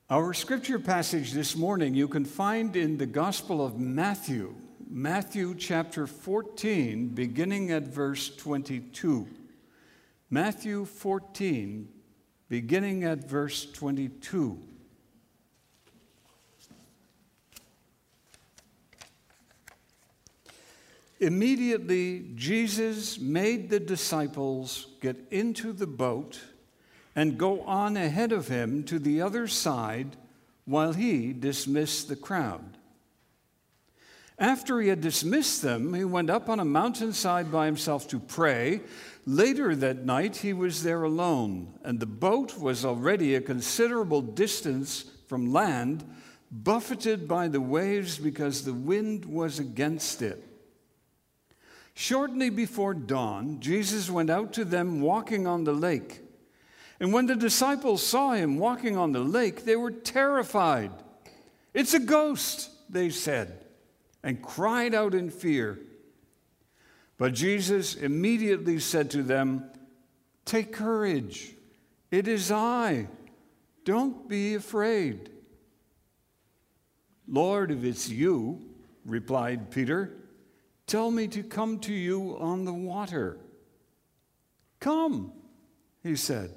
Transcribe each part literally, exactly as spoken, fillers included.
Our scripture passage this morning you can find in the Gospel of Matthew, Matthew chapter fourteen, beginning at verse twenty-two. Matthew fourteen, beginning at verse twenty-two. Immediately, Jesus made the disciples get into the boat and go on ahead of him to the other side while he dismissed the crowd. After he had dismissed them, he went up on a mountainside by himself to pray. Later that night, he was there alone, and the boat was already a considerable distance from land, buffeted by the waves because the wind was against it. Shortly before dawn, Jesus went out to them walking on the lake. And when the disciples saw him walking on the lake, they were terrified. "It's a ghost," they said, and cried out in fear. But Jesus immediately said to them, "Take courage. It is I. Don't be afraid." "Lord, if it's you," replied Peter, "tell me to come to you on the water." "Come," he said.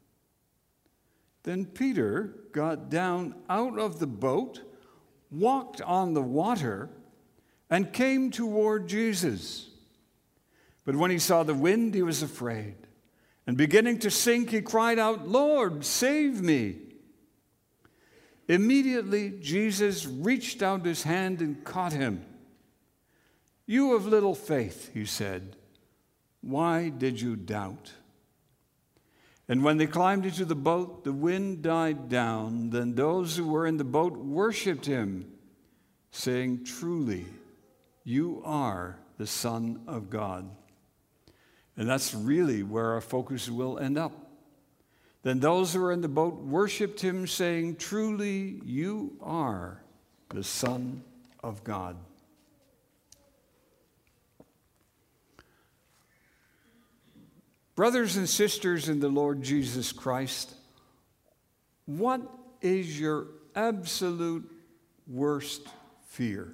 Then Peter got down out of the boat, walked on the water, and came toward Jesus. But when he saw the wind, he was afraid. And beginning to sink, he cried out, "Lord, save me." Immediately, Jesus reached out his hand and caught him. "You of little faith," he said, "why did you doubt?" And when they climbed into the boat, the wind died down. Then those who were in the boat worshiped him, saying, "Truly, you are the Son of God." And that's really where our focus will end up. Then those who were in the boat worshiped him, saying, "Truly, you are the Son of God." Brothers and sisters in the Lord Jesus Christ, what is your absolute worst fear?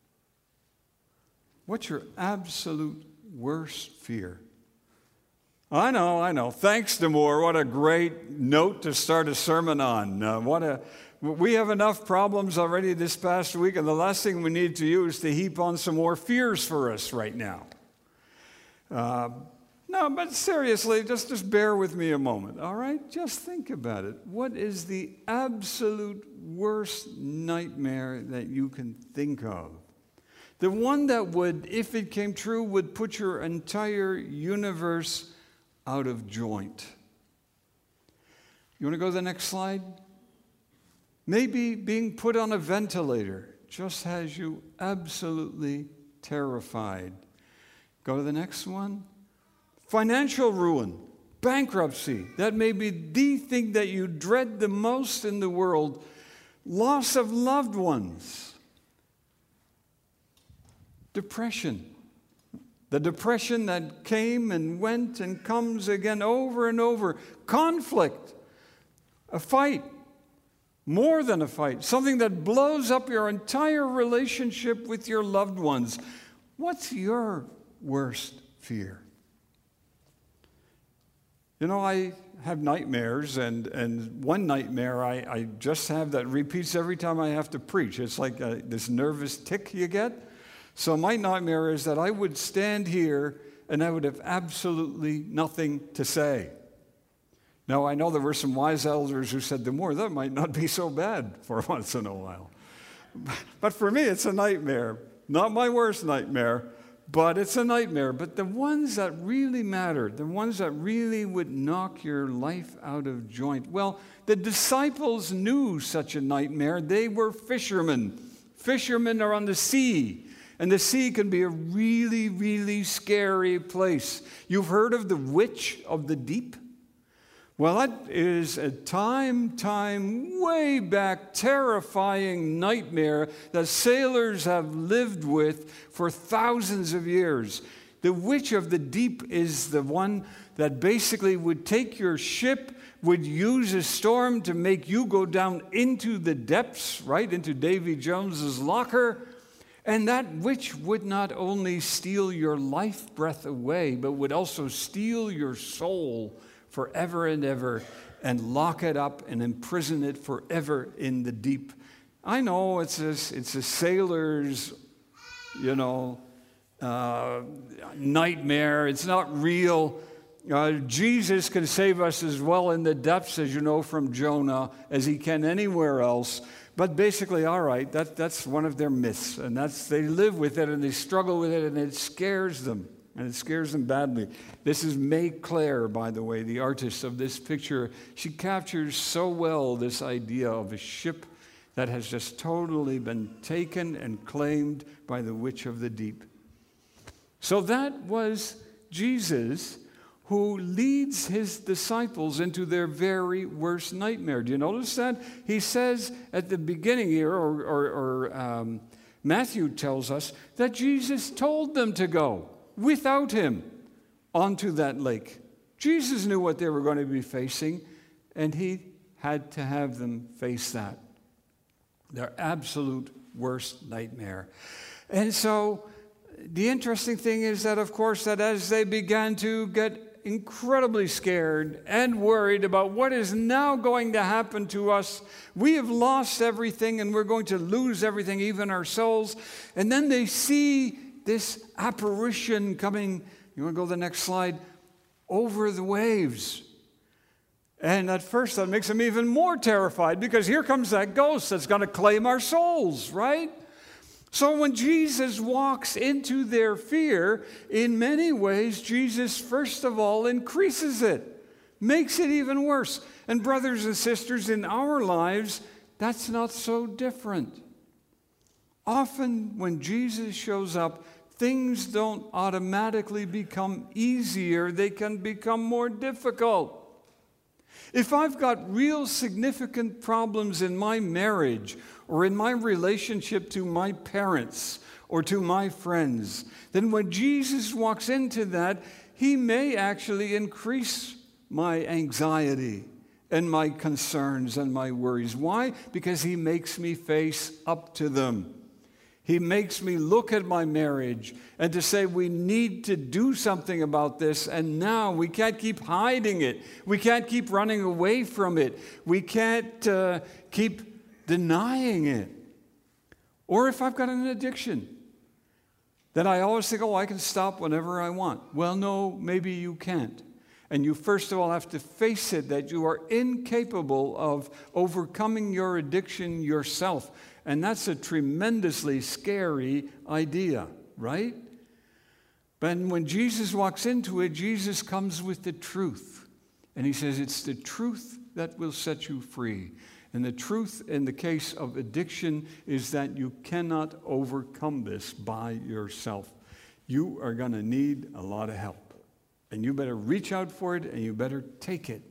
What's your absolute worst fear? I know, I know. Thanks, Demore. What a great note to start a sermon on. Uh, what a we have enough problems already this past week, and the last thing we need to do is to heap on some more fears for us right now. Uh, No, but seriously, just, just bear with me a moment, all right? Just think about it. What is the absolute worst nightmare that you can think of? The one that would, if it came true, would put your entire universe out of joint. You want to go to the next slide? Maybe being put on a ventilator just has you absolutely terrified. Go to the next one. Financial ruin, bankruptcy, that may be the thing that you dread the most in the world. Loss of loved ones. Depression. The depression that came and went and comes again over and over. Conflict. A fight. More than a fight. Something that blows up your entire relationship with your loved ones. What's your worst fear? You know, I have nightmares, and, and one nightmare I, I just have that repeats every time I have to preach. It's like a, this nervous tick you get. So my nightmare is that I would stand here and I would have absolutely nothing to say. Now, I know there were some wise elders who said, "Demore, that might not be so bad for once in a while." But for me, it's a nightmare. Not my worst nightmare, but it's a nightmare. But the ones that really matter, the ones that really would knock your life out of joint, well, the disciples knew such a nightmare. They were fishermen. Fishermen are on the sea, and the sea can be a really, really scary place. You've heard of the witch of the deep? Well, that is a time, time, way back, terrifying nightmare that sailors have lived with for thousands of years. The witch of the deep is the one that basically would take your ship, would use a storm to make you go down into the depths, right, into Davy Jones's locker, and that which would not only steal your life breath away, but would also steal your soul forever and ever and lock it up and imprison it forever in the deep. I know it's a, it's a sailor's, you know, uh, nightmare. It's not real. Uh, Jesus can save us as well in the depths, as you know, from Jonah, as he can anywhere else. But basically, all right, that, that's one of their myths, and that's they live with it, and they struggle with it, and it scares them, and it scares them badly. This is May Claire, by the way, the artist of this picture. She captures so well this idea of a ship that has just totally been taken and claimed by the witch of the deep. So that was Jesus, who leads his disciples into their very worst nightmare. Do you notice that? He says at the beginning here, or, or, or um, Matthew tells us, that Jesus told them to go without him onto that lake. Jesus knew what they were going to be facing, and he had to have them face that. Their absolute worst nightmare. And so the interesting thing is that, of course, that as they began to get incredibly scared and worried about what is now going to happen to us, we have lost everything and we're going to lose everything, even our souls. And then they see this apparition coming, you want to go to the next slide, over the waves. And at first that makes them even more terrified, because here comes that ghost that's going to claim our souls, right? So when Jesus walks into their fear, in many ways, Jesus, first of all, increases it, makes it even worse. And brothers and sisters, in our lives, that's not so different. Often when Jesus shows up, things don't automatically become easier. They can become more difficult. If I've got real significant problems in my marriage or in my relationship to my parents or to my friends, then when Jesus walks into that, he may actually increase my anxiety and my concerns and my worries. Why? Because he makes me face up to them. He makes me look at my marriage and to say we need to do something about this, and now we can't keep hiding it. We can't keep running away from it. We can't uh, keep denying it. Or if I've got an addiction, then I always think, oh, I can stop whenever I want. Well, no, maybe you can't. And you first of all have to face it, that you are incapable of overcoming your addiction yourself. And that's a tremendously scary idea, right? But when Jesus walks into it, Jesus comes with the truth. And he says, it's the truth that will set you free. And the truth in the case of addiction is that you cannot overcome this by yourself. You are going to need a lot of help. And you better reach out for it, and you better take it.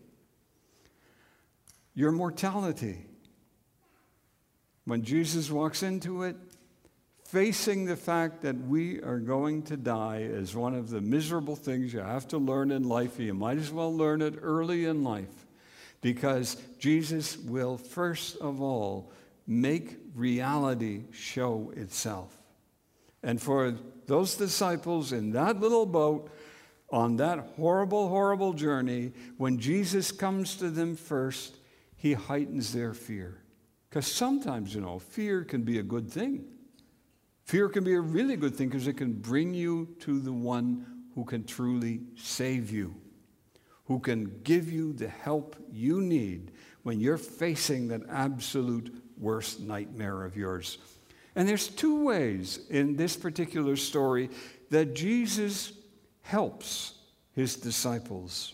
Your mortality. When Jesus walks into it, facing the fact that we are going to die is one of the miserable things you have to learn in life. You might as well learn it early in life, because Jesus will first of all make reality show itself. And for those disciples in that little boat on that horrible, horrible journey, when Jesus comes to them first, he heightens their fear. Because sometimes, you know, fear can be a good thing. Fear can be a really good thing because it can bring you to the one who can truly save you, who can give you the help you need when you're facing that absolute worst nightmare of yours. And there's two ways in this particular story that Jesus helps his disciples.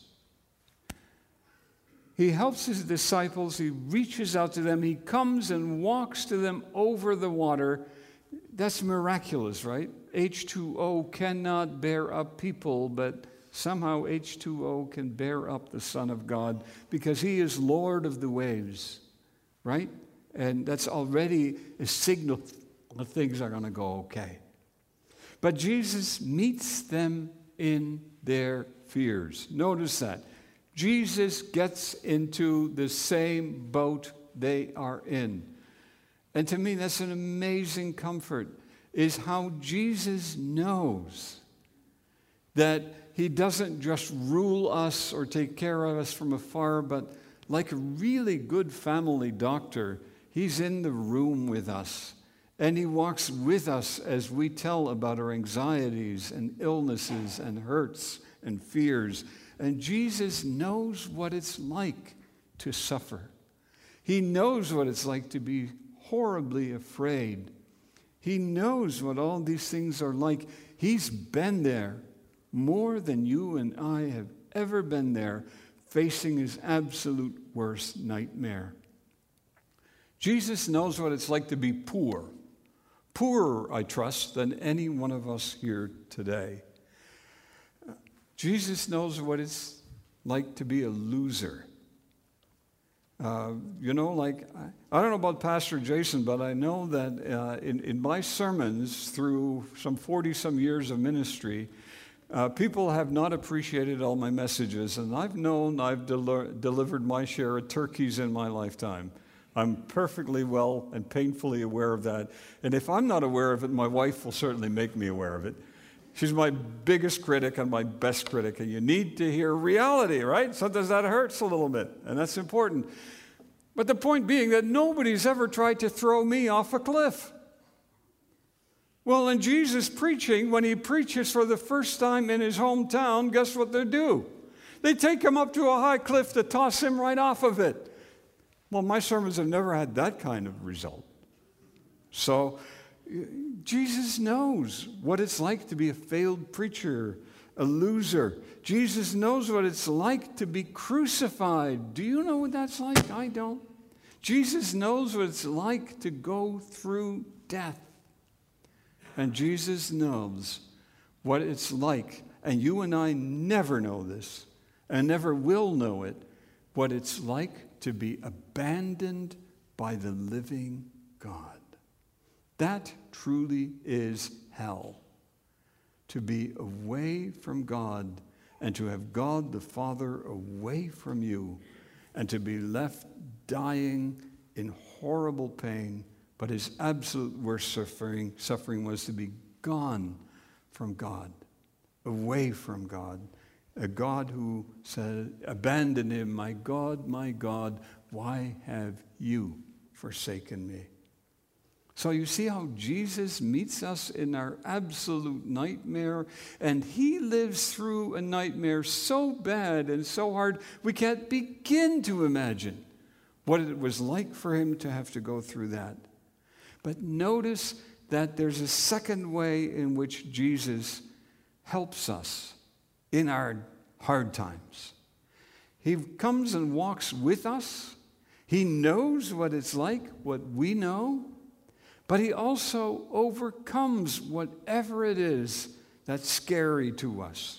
He helps his disciples, he reaches out to them, he comes and walks to them over the water. That's miraculous, right? H two O cannot bear up people, but somehow H two O can bear up the Son of God because he is Lord of the waves, right? And that's already a signal that things are going to go okay. But Jesus meets them in their fears. Notice that. Jesus gets into the same boat they are in. And to me, that's an amazing comfort, is how Jesus knows that he doesn't just rule us or take care of us from afar, but like a really good family doctor, he's in the room with us. And he walks with us as we tell about our anxieties and illnesses and hurts and fears. And Jesus knows what it's like to suffer. He knows what it's like to be horribly afraid. He knows what all these things are like. He's been there more than you and I have ever been there, facing his absolute worst nightmare. Jesus knows what it's like to be poor. Poorer, I trust, than any one of us here today. Jesus knows what it's like to be a loser. Uh, you know, like, I, I don't know about Pastor Jason, but I know that uh, in, in my sermons through some forty-some years of ministry, uh, people have not appreciated all my messages, and I've known I've del- delivered my share of turkeys in my lifetime. I'm perfectly well and painfully aware of that. And if I'm not aware of it, my wife will certainly make me aware of it. She's my biggest critic and my best critic. And you need to hear reality, right? Sometimes that hurts a little bit, and that's important. But the point being that nobody's ever tried to throw me off a cliff. Well, in Jesus' preaching, when he preaches for the first time in his hometown, guess what they do? They take him up to a high cliff to toss him right off of it. Well, my sermons have never had that kind of result. So Jesus knows what it's like to be a failed preacher, a loser. Jesus knows what it's like to be crucified. Do you know what that's like? I don't. Jesus knows what it's like to go through death. And Jesus knows what it's like, and you and I never know this, and never will know it, what it's like to be abandoned by the living God. That truly is hell. To be away from God and to have God the Father away from you and to be left dying in horrible pain, but his absolute worst suffering, suffering was to be gone from God, away from God. A God who said, abandon him, my God, my God, why have you forsaken me? So you see how Jesus meets us in our absolute nightmare, and he lives through a nightmare so bad and so hard, we can't begin to imagine what it was like for him to have to go through that. But notice that there's a second way in which Jesus helps us in our hard times. He comes and walks with us. He knows what it's like, what we know, but he also overcomes whatever it is that's scary to us.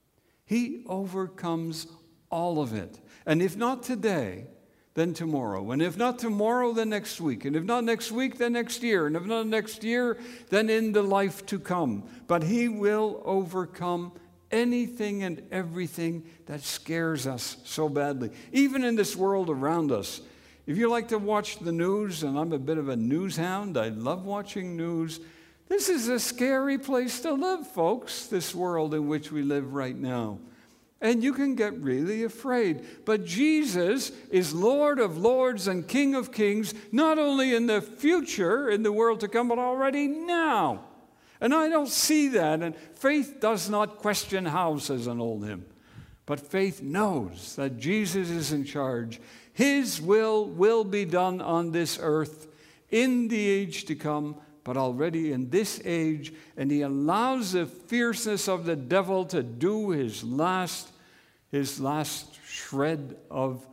He overcomes all of it. And if not today, then tomorrow. And if not tomorrow, then next week. And if not next week, then next year. And if not next year, then in the life to come. But he will overcome anything and everything that scares us so badly. Even in this world around us. If you like to watch the news, and I'm a bit of a news hound, I love watching news. This is a scary place to live, folks, this world in which we live right now. And you can get really afraid. But Jesus is Lord of lords and King of kings, not only in the future, in the world to come, but already now. And I don't see that. And faith does not question how, says an old hymn. But faith knows that Jesus is in charge. His will will be done on this earth in the age to come, but already in this age. And he allows the fierceness of the devil to do his last His last shred of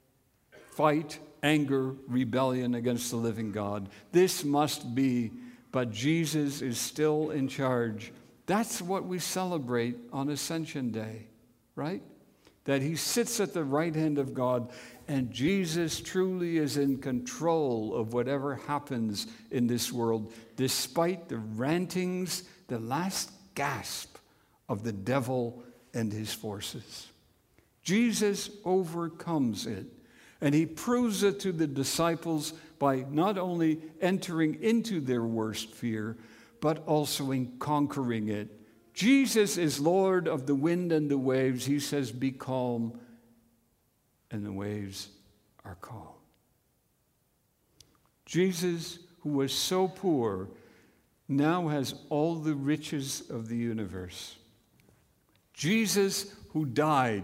fight, anger, rebellion against the living God. This must be, but Jesus is still in charge. That's what we celebrate on Ascension Day, right? That he sits at the right hand of God, and Jesus truly is in control of whatever happens in this world, despite the rantings, the last gasp of the devil and his forces. Jesus overcomes it. And he proves it to the disciples by not only entering into their worst fear, but also in conquering it. Jesus is Lord of the wind and the waves. He says, be calm, and the waves are calm. Jesus, who was so poor, now has all the riches of the universe. Jesus, who died,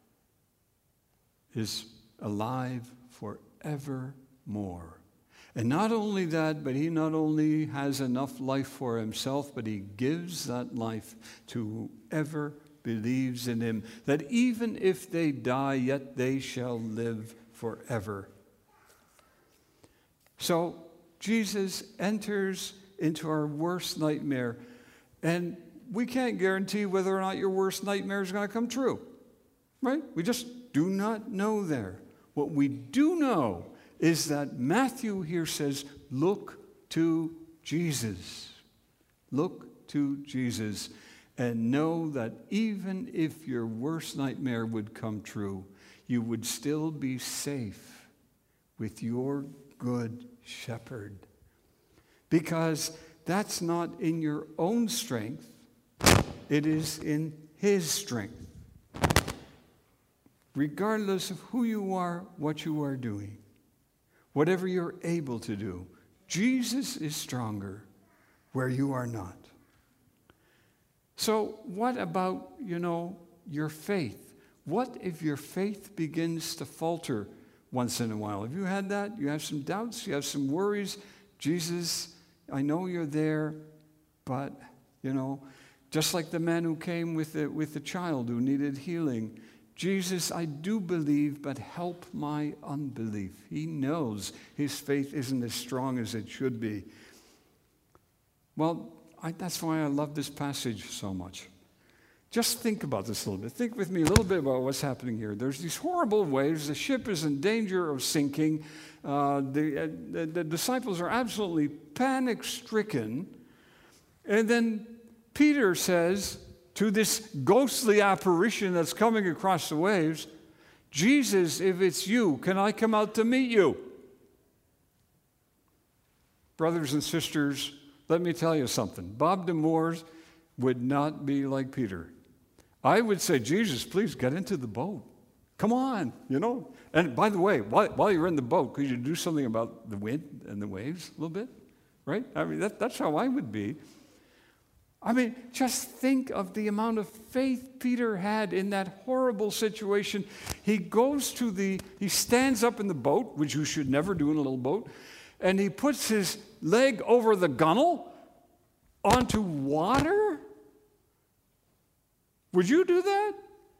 is alive forevermore. And not only that, but he not only has enough life for himself, but he gives that life to whoever believes in him, that even if they die, yet they shall live forever. So Jesus enters into our worst nightmare, and we can't guarantee whether or not your worst nightmare is going to come true, right? We just do not know there. What we do know is that Matthew here says, look to Jesus. Look to Jesus, and know that even if your worst nightmare would come true, you would still be safe with your good shepherd. Because that's not in your own strength, it is in his strength. Regardless of who you are, what you are doing, whatever you're able to do, Jesus is stronger where you are not. So what about, you know, your faith? What if your faith begins to falter once in a while? Have you had that? You have some doubts, you have some worries. Jesus, I know you're there, but, you know, just like the man who came with the, with the child who needed healing, Jesus, I do believe, but help my unbelief. He knows his faith isn't as strong as it should be. Well, I, that's why I love this passage so much. Just think about this a little bit. Think with me a little bit about what's happening here. There's these horrible waves. The ship is in danger of sinking. Uh, the, uh, the, the disciples are absolutely panic-stricken. And then Peter says to this ghostly apparition that's coming across the waves, Jesus, if it's you, can I come out to meet you? Brothers and sisters, let me tell you something. Bob D'Amours would not be like Peter. I would say, Jesus, please get into the boat. Come on, you know. And by the way, while, while you're in the boat, could you do something about the wind and the waves a little bit? Right? I mean, that, that's how I would be. I mean, just think of the amount of faith Peter had in that horrible situation. He goes to the, he stands up in the boat, which you should never do in a little boat, and he puts his leg over the gunwale onto water? Would you do that?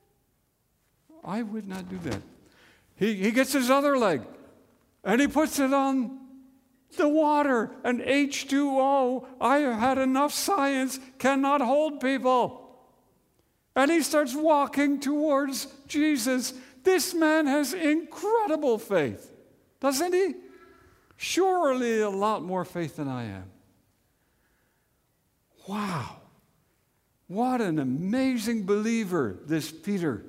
I would not do that. He, he gets his other leg, and he puts it on the water, and H two O, I have had enough science, cannot hold people. And he starts walking towards Jesus. This man has incredible faith, doesn't he? Surely a lot more faith than I am. Wow. What an amazing believer, this Peter.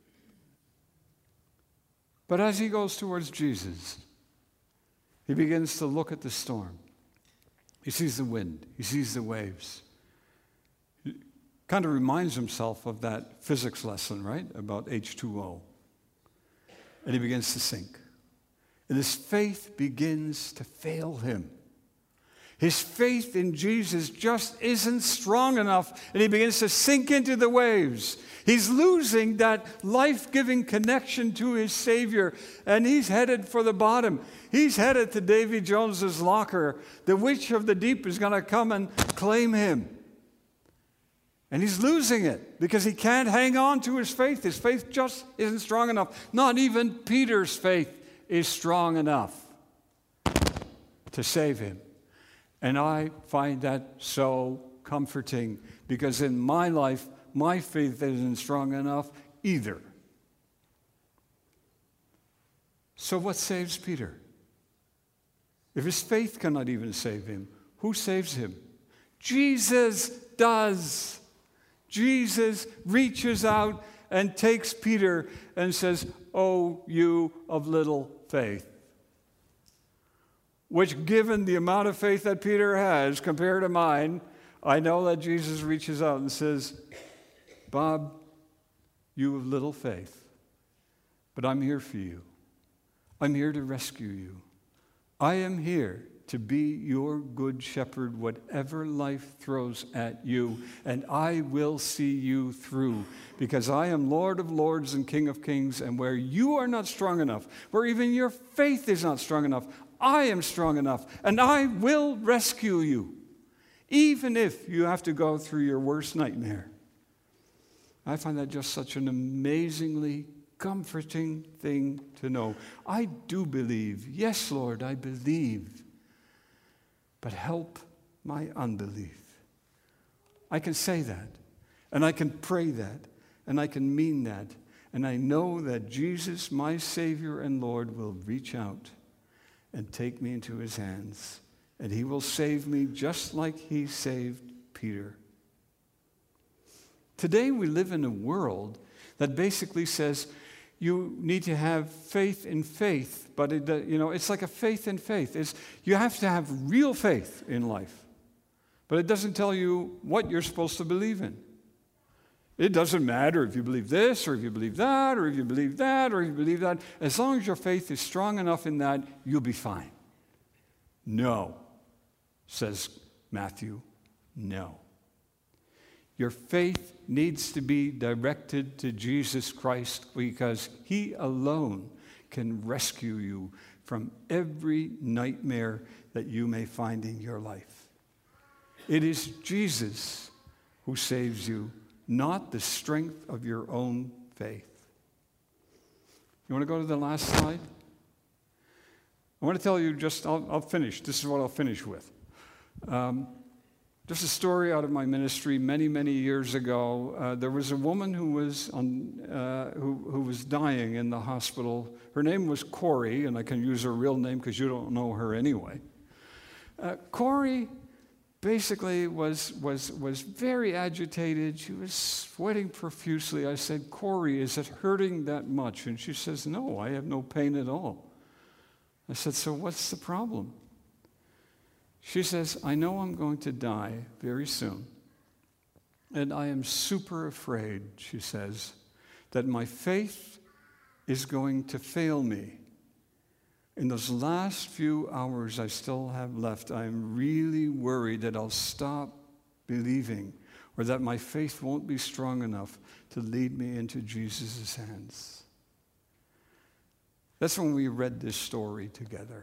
But as he goes towards Jesus, he begins to look at the storm. He sees the wind. He sees the waves. He kind of reminds himself of that physics lesson, right, about H two O. And he begins to sink. And his faith begins to fail him. His faith in Jesus just isn't strong enough, and he begins to sink into the waves. He's losing that life-giving connection to his Savior, and he's headed for the bottom. He's headed to Davy Jones's locker. The witch of the deep is going to come and claim him. And he's losing it because he can't hang on to his faith. His faith just isn't strong enough. Not even Peter's faith is strong enough to save him. And I find that so comforting because in my life, my faith isn't strong enough either. So what saves Peter? If his faith cannot even save him, who saves him? Jesus does. Jesus reaches out and takes Peter and says, "Oh, you of little faith." Which, given the amount of faith that Peter has compared to mine, I know that Jesus reaches out and says, "Bob, you of little faith, but I'm here for you. I'm here to rescue you. I am here to be your good shepherd, whatever life throws at you, and I will see you through, because I am Lord of lords and King of kings, and where you are not strong enough, where even your faith is not strong enough, I am strong enough, and I will rescue you, even if you have to go through your worst nightmare." I find that just such an amazingly comforting thing to know. I do believe. Yes, Lord, I believe. But help my unbelief. I can say that, and I can pray that, and I can mean that, and I know that Jesus, my Savior and Lord, will reach out and take me into his hands, and he will save me just like he saved Peter. Today we live in a world that basically says you need to have faith in faith, but it, uh, you know, it's like a faith in faith. It's, you have to have real faith in life, but it doesn't tell you what you're supposed to believe in. It doesn't matter if you believe this, or if you believe that, or if you believe that, or if you believe that. As long as your faith is strong enough in that, you'll be fine. No, says Matthew, no. Your faith needs to be directed to Jesus Christ, because he alone can rescue you from every nightmare that you may find in your life. It is Jesus who saves you, not the strength of your own faith. You want to go to the last slide? I want to tell you just, I'll, I'll finish. This is what I'll finish with. Um, just a story out of my ministry many, many years ago. Uh, there was a woman who was, on, uh, who, who was dying in the hospital. Her name was Corey, and I can use her real name because you don't know her anyway. Uh, Corey basically was, was, was very agitated. She was sweating profusely. I said, "Corey, is it hurting that much?" And she says, "No, I have no pain at all." I said, "So what's the problem?" She says, "I know I'm going to die very soon, and I am super afraid," she says, "that my faith is going to fail me. In those last few hours I still have left, I'm really worried that I'll stop believing, or that my faith won't be strong enough to lead me into Jesus' hands." That's when we read this story together.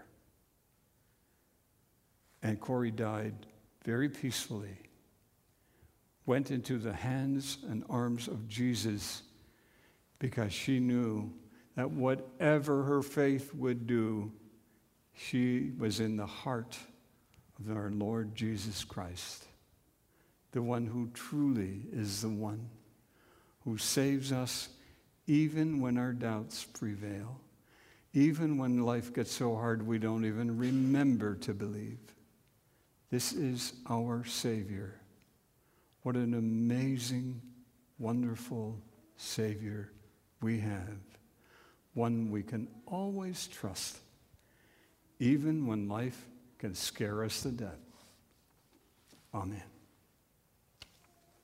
And Corey died very peacefully, went into the hands and arms of Jesus, because she knew that whatever her faith would do, she was in the heart of our Lord Jesus Christ, the one who truly is the one who saves us even when our doubts prevail, even when life gets so hard we don't even remember to believe. This is our Savior. What an amazing, wonderful Savior we have. One we can always trust, even when life can scare us to death. Amen.